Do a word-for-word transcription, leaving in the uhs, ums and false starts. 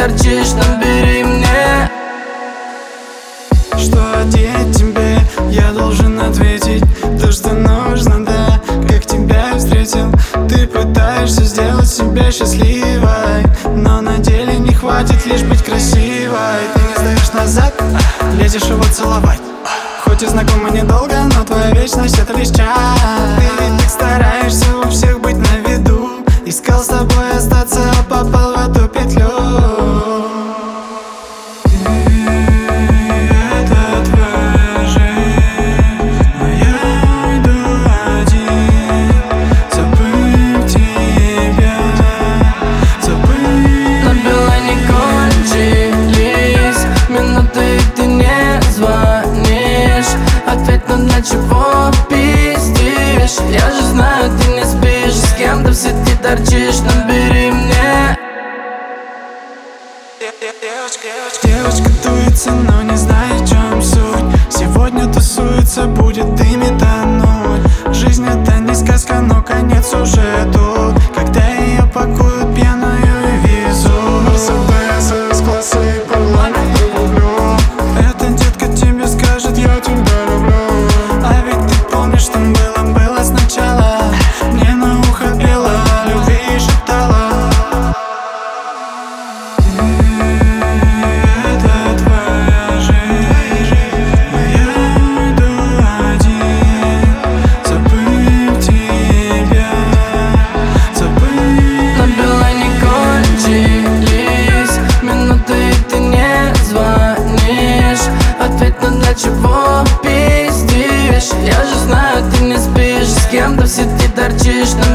торчишь, набери мне. Что одеть тебе, я должен ответить то, что нужно, да. Как тебя встретил, ты пытаешься сделать себя счастливой, но на деле не хватит лишь быть красивой. Ты не сдаешь назад, лезешь его целовать. Хоть и знакомы недолго, но твоя вечность — это лишь час. Ты ведь так стараешься у всех быть на виду. Искал с тобой остаться, а попал в эту петлю. Для чего пиздишь? Я же знаю, ты не спишь, с кем-то в сети торчишь, набери мне. Девочка дуется, но не знает, в чем суть. Сегодня тусуется, будет ими тонуть. Жизнь — это не сказка, но конец уже тут. Когда ее пакуют пьяную и везут Мерседес с класса и парламент люблю. Эта детка тебе скажет: я тебя люблю. А ведь ты помнишь, что было, было сначала. Мне на ухо пела, любви и шептала. Это твоя жизнь, но я уйду один, забыв тебя, забыв. На белой не кончились минуты, и ты не звонишь. Ответь, ну для чего пиздишь? Я же знаю, ты не спишь, с кем-то в сети торчишь.